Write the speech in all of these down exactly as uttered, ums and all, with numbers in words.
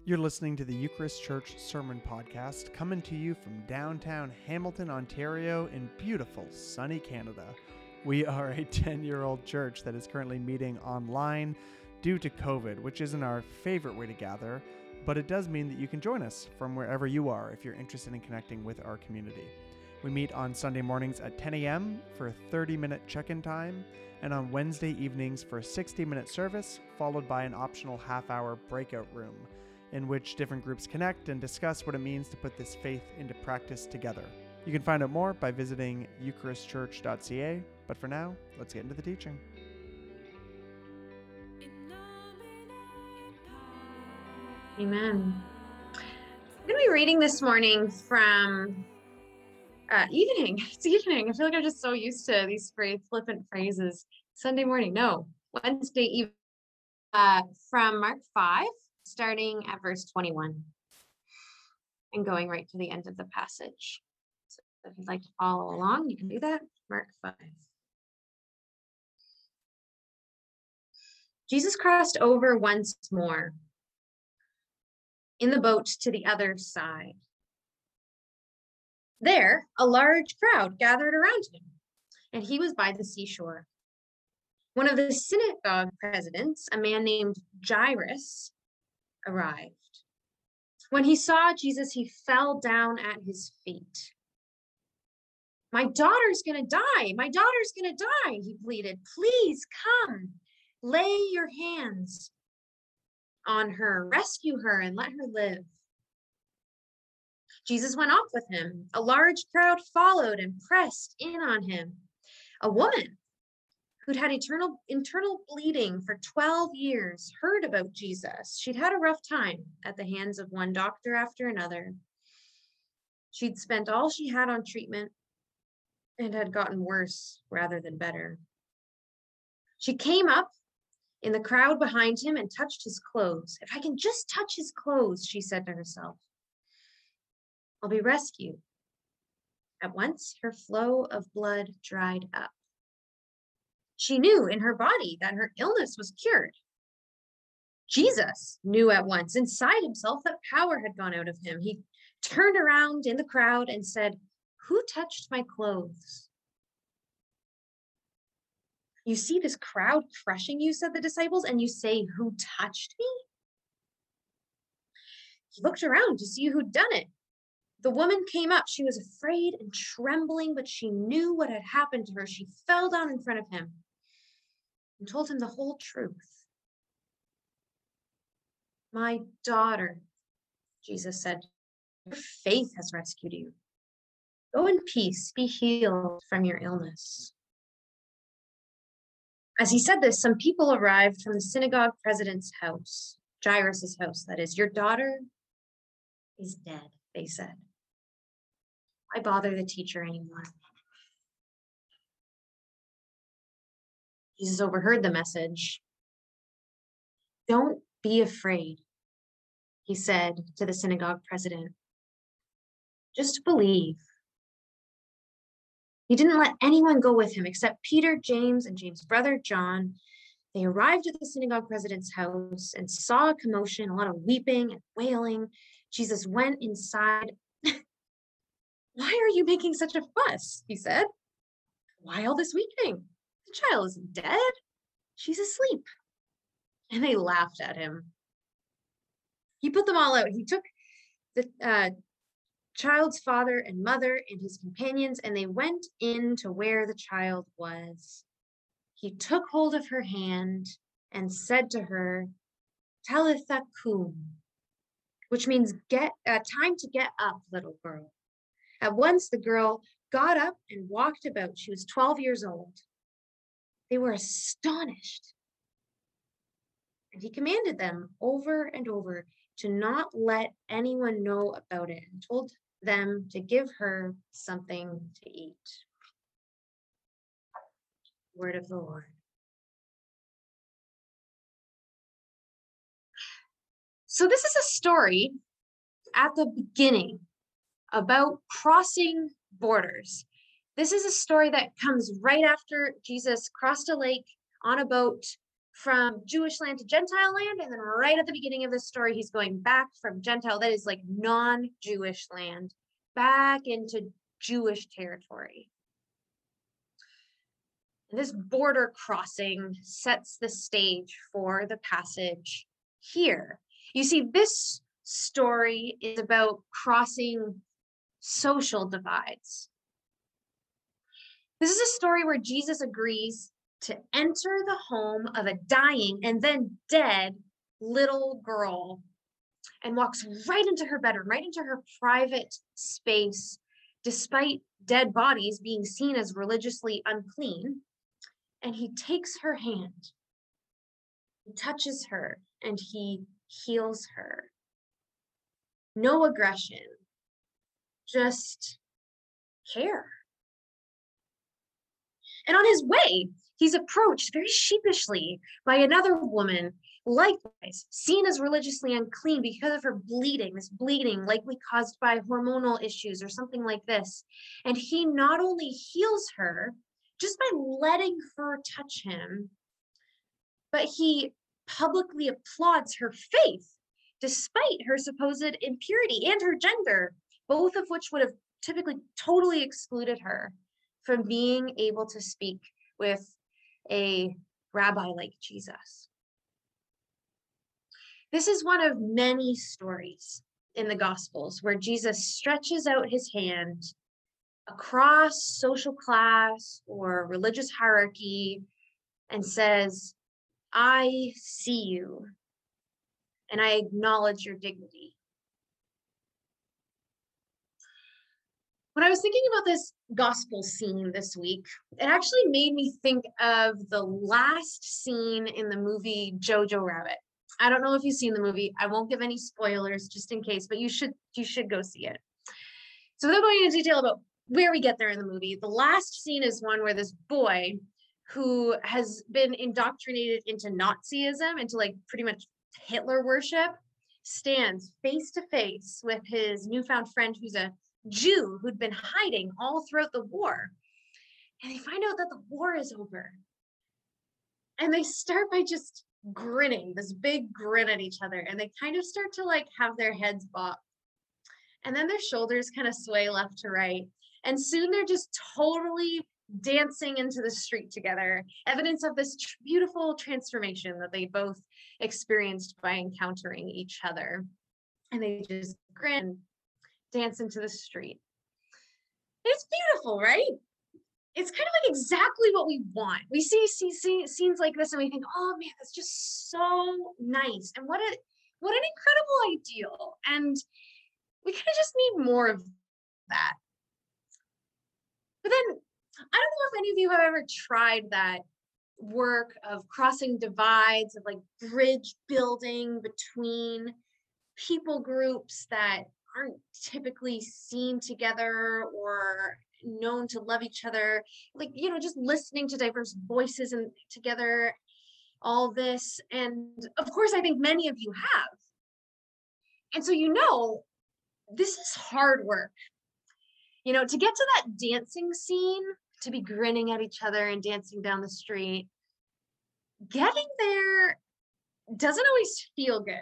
You're listening to the Eucharist Church Sermon Podcast, coming to you from downtown Hamilton, Ontario in beautiful sunny Canada. We are a ten-year-old church that is currently meeting online due to COVID, which isn't our favorite way to gather, but it does mean that you can join us from wherever you are if you're interested in connecting with our community. We meet on Sunday mornings at ten a.m. for a thirty-minute check-in time, and on Wednesday evenings for a sixty-minute service, followed by an optional half-hour breakout room, in which different groups connect and discuss what it means to put this faith into practice together. You can find out more by visiting eucharist church dot c a, but for now, let's get into the teaching. Amen. I'm going to be reading this morning from uh, evening. It's evening. I feel like I'm just so used to these very flippant phrases. Sunday morning, no, Wednesday evening, uh, from Mark five. Starting at verse twenty-one and going right to the end of the passage. So if you'd like to follow along, you can do that. Mark five. Jesus crossed over once more in the boat to the other side. There, a large crowd gathered around him, and he was by the seashore. One of the synagogue presidents, a man named Jairus, arrived. When he saw Jesus, he fell down at his feet. My daughter's gonna die. My daughter's gonna die, he pleaded. Please come, lay your hands on her, rescue her, and let her live. Jesus went off with him. A large crowd followed and pressed in on him. A woman who'd had eternal, internal bleeding for twelve years, heard about Jesus. She'd had a rough time at the hands of one doctor after another. She'd spent all she had on treatment and had gotten worse rather than better. She came up in the crowd behind him and touched his clothes. If I can just touch his clothes, she said to herself, I'll be rescued. At once, her flow of blood dried up. She knew in her body that her illness was cured. Jesus knew at once inside himself that power had gone out of him. He turned around in the crowd and said, who touched my clothes? You see this crowd crushing you, said the disciples, and you say, who touched me? He looked around to see who'd done it. The woman came up. She was afraid and trembling, but she knew what had happened to her. She fell down in front of him and told him the whole truth. My daughter, Jesus said, your faith has rescued you. Go in peace, be healed from your illness. As he said this, some people arrived from the synagogue president's house, Jairus' house, that is. Your daughter is dead, they said. Why bother the teacher anymore? Jesus overheard the message. Don't be afraid, he said to the synagogue president. Just believe. He didn't let anyone go with him except Peter, James, and James' brother John. They arrived at the synagogue president's house and saw a commotion, a lot of weeping and wailing. Jesus went inside. Why are you making such a fuss? He said. Why all this weeping? The child isn't dead. She's asleep. And they laughed at him. He put them all out. He took the uh, child's father and mother and his companions, and they went in to where the child was. He took hold of her hand and said to her, Talitha kum, which means get uh, time to get up, little girl. At once the girl got up and walked about. She was twelve years old. They were astonished. And he commanded them over and over to not let anyone know about it and told them to give her something to eat. Word of the Lord. So this is a story at the beginning about crossing borders. This is a story that comes right after Jesus crossed a lake on a boat from Jewish land to Gentile land. And then right at the beginning of this story, he's going back from Gentile, that is like non-Jewish land, back into Jewish territory. And this border crossing sets the stage for the passage here. You see, this story is about crossing social divides. This is a story where Jesus agrees to enter the home of a dying and then dead little girl and walks right into her bedroom, right into her private space, despite dead bodies being seen as religiously unclean. And he takes her hand, he touches her, and he heals her. No aggression, just care. And on his way, he's approached very sheepishly by another woman, likewise seen as religiously unclean because of her bleeding, this bleeding likely caused by hormonal issues or something like this. And he not only heals her just by letting her touch him, but he publicly applauds her faith despite her supposed impurity and her gender, both of which would have typically totally excluded her from being able to speak with a rabbi like Jesus. This is one of many stories in the Gospels where Jesus stretches out his hand across social class or religious hierarchy and says, I see you and I acknowledge your dignity. When I was thinking about this gospel scene this week, it actually made me think of the last scene in the movie Jojo Rabbit. I don't know if you've seen the movie. I won't give any spoilers just in case, but you should you should go see it. So without going into detail about where we get there in the movie, the last scene is one where this boy who has been indoctrinated into Nazism, into like pretty much Hitler worship, stands face to face with his newfound friend who's a Jew who'd been hiding all throughout the war. And they find out that the war is over. And they start by just grinning, this big grin at each other. And they kind of start to like have their heads bop. And then their shoulders kind of sway left to right. And soon they're just totally dancing into the street together, evidence of this tr- beautiful transformation that they both experienced by encountering each other. And they just grin, dance into the street. It's beautiful, right? It's kind of like exactly what we want. We see, see, see scenes like this and we think, oh man, that's just so nice. And what a what an incredible ideal. And we kind of just need more of that. But then I don't know if any of you have ever tried that work of crossing divides, of like bridge building between people groups that aren't typically seen together or known to love each other, like, you know, just listening to diverse voices and together, all this. And of course, I think many of you have. And so, you know, this is hard work. You know, to get to that dancing scene, to be grinning at each other and dancing down the street, getting there doesn't always feel good.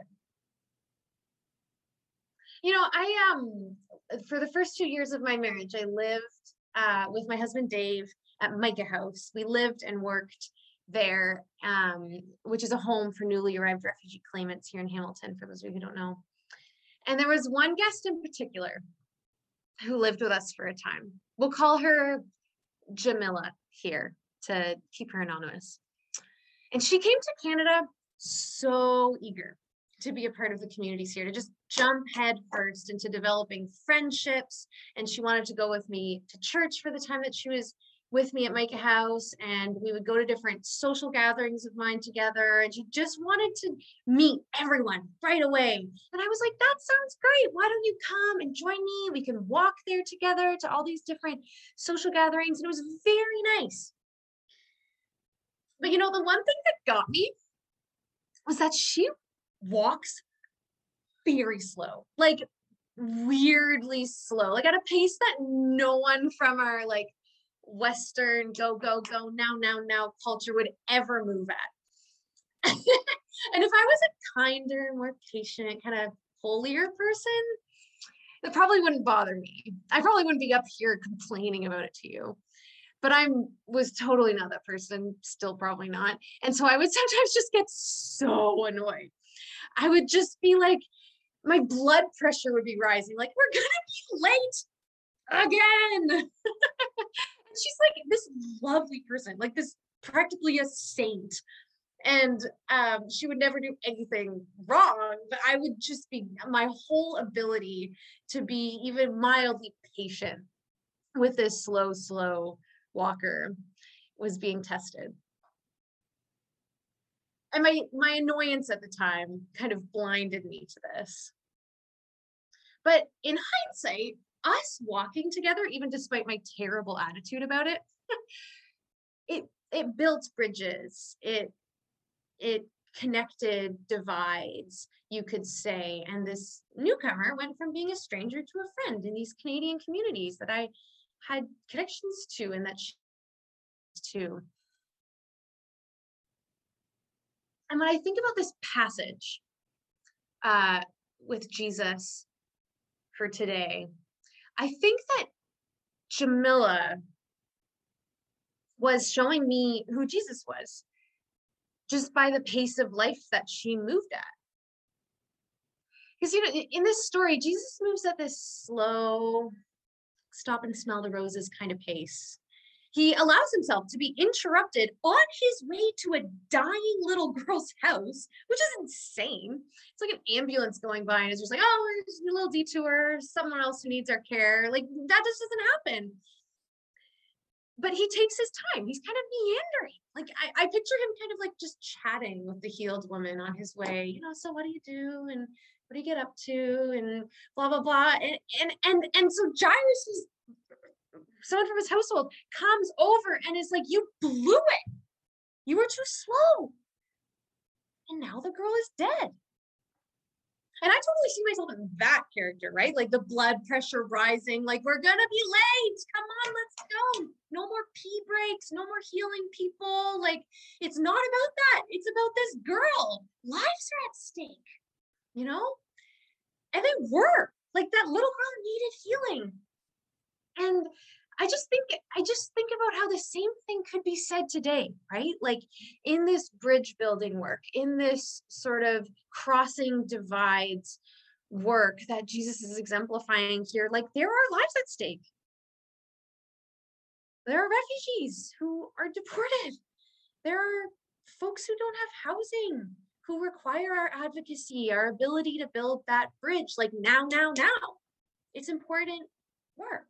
You know, I um for the first two years of my marriage, I lived uh, with my husband Dave at Micah House. We lived and worked there, um, which is a home for newly arrived refugee claimants here in Hamilton, for those of you who don't know. And there was one guest in particular who lived with us for a time. We'll call her Jamila here to keep her anonymous. And she came to Canada so eager to be a part of the communities here, to just jump head first into developing friendships. And she wanted to go with me to church for the time that she was with me at Micah House, and we would go to different social gatherings of mine together, and she just wanted to meet everyone right away. And I was like, that sounds great. Why don't you come and join me? We can walk there together to all these different social gatherings. And it was very nice. But you know, the one thing that got me was that she walks very slow, like weirdly slow, like at a pace that no one from our like Western go, go, go, now, now, now culture would ever move at. And if I was a kinder, more patient, kind of holier person, that probably wouldn't bother me. I probably wouldn't be up here complaining about it to you. But I'm was totally not that person, still probably not. And so I would sometimes just get so annoyed. I would just be like, my blood pressure would be rising, like, we're gonna be late again. And she's like this lovely person, like this practically a saint. And um, she would never do anything wrong, but I would just be, my whole ability to be even mildly patient with this slow, slow walker was being tested. And my my annoyance at the time kind of blinded me to this. But in hindsight, us walking together, even despite my terrible attitude about it, it it built bridges. It it connected divides, you could say. And this newcomer went from being a stranger to a friend in these Canadian communities that I had connections to and that she to. And when I think about this passage uh, with Jesus for today, I think that Jamila was showing me who Jesus was just by the pace of life that she moved at. Because, you know, in this story, Jesus moves at this slow, stop and smell the roses kind of pace. He allows himself to be interrupted on his way to a dying little girl's house, which is insane. It's like an ambulance going by and it's just like, oh, there's a little detour, someone else who needs our care. Like, that just doesn't happen. But he takes his time. He's kind of meandering. Like, I, I picture him kind of like just chatting with the healed woman on his way. You know, so what do you do? And what do you get up to? And blah, blah, blah. And and and, and so Jairus is, someone from his household comes over and is like, you blew it. You were too slow. And now the girl is dead. And I totally see myself in that character, right? Like the blood pressure rising, like we're gonna be late. Come on, let's go. No more pee breaks, no more healing people. Like, it's not about that. It's about this girl. Lives are at stake, you know? And they were. Like, that little girl needed healing. And I just think, I just think about how the same thing could be said today, right? Like, in this bridge building work, in this sort of crossing divides work that Jesus is exemplifying here, like, there are lives at stake. There are refugees who are deported. There are folks who don't have housing, who require our advocacy, our ability to build that bridge, like now, now, now. It's important work.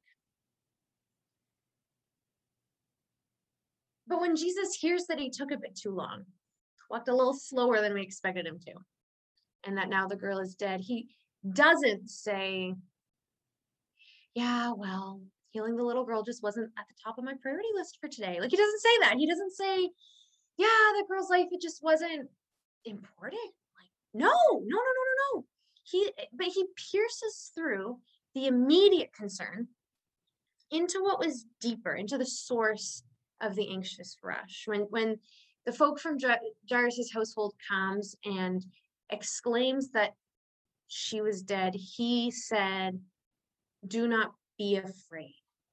But when Jesus hears that he took a bit too long, walked a little slower than we expected him to, and that now the girl is dead, he doesn't say, yeah, well, healing the little girl just wasn't at the top of my priority list for today. Like, he doesn't say that. He doesn't say, yeah, the girl's life, it just wasn't important. Like, no, no, no, no, no, no. He, but he pierces through the immediate concern into what was deeper, into the source of the anxious rush. When when the folk from Jairus' household comes and exclaims that she was dead, he said, do not be afraid.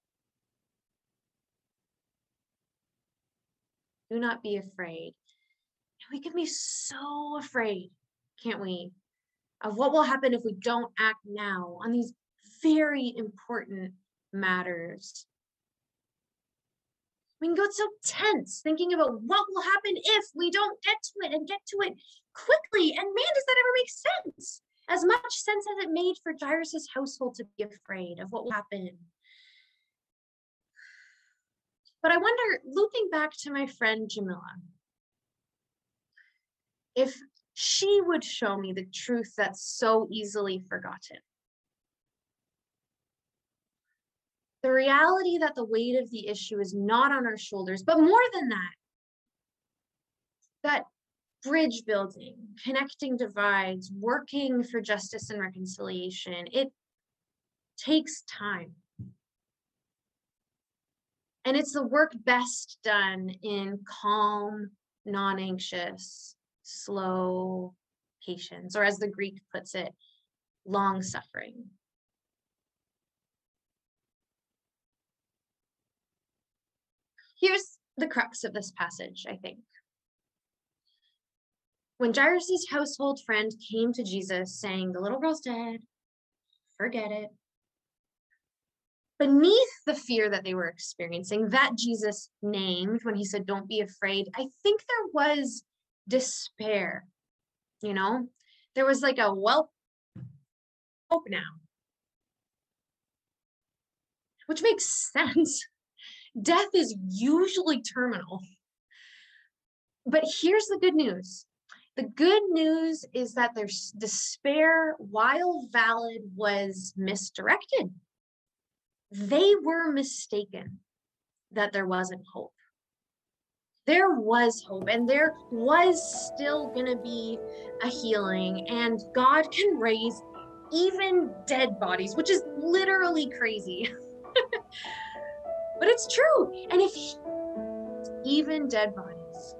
Do not be afraid. And we can be so afraid, can't we, of what will happen if we don't act now on these very important matters. We can go so tense thinking about what will happen if we don't get to it and get to it quickly. And man, does that ever make sense? As much sense as it made for Jairus' household to be afraid of what will happen. But I wonder, looping back to my friend Jamila, if she would show me the truth that's so easily forgotten. The reality that the weight of the issue is not on our shoulders, but more than that, that bridge building, connecting divides, working for justice and reconciliation, it takes time. And it's the work best done in calm, non-anxious slow patience, or as the Greek puts it, long suffering. Here's the crux of this passage, I think. When Jairus' household friend came to Jesus saying, the little girl's dead, forget it. Beneath the fear that they were experiencing, that Jesus named when he said, don't be afraid, I think there was despair, you know? There was like a, well, hope now. Which makes sense. Death is usually terminal. But here's the good news. The good news is that their despair, while valid, was misdirected. They were mistaken that there wasn't hope. There was hope, and there was still going to be a healing, and God can raise even dead bodies, which is literally crazy. But it's true. And if he, even dead bodies,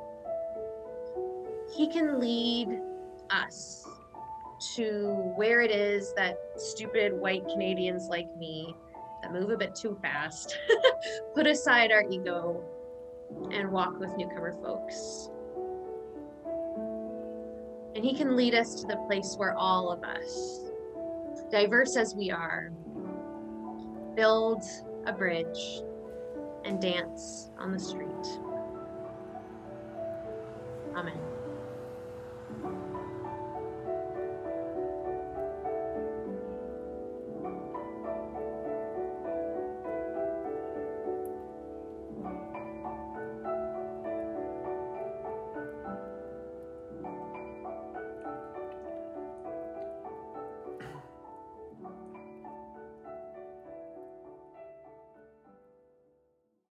he can lead us to where it is that stupid white Canadians like me that move a bit too fast put aside our ego and walk with newcomer folks. And he can lead us to the place where all of us, diverse as we are, build a bridge and dance on the street. Amen.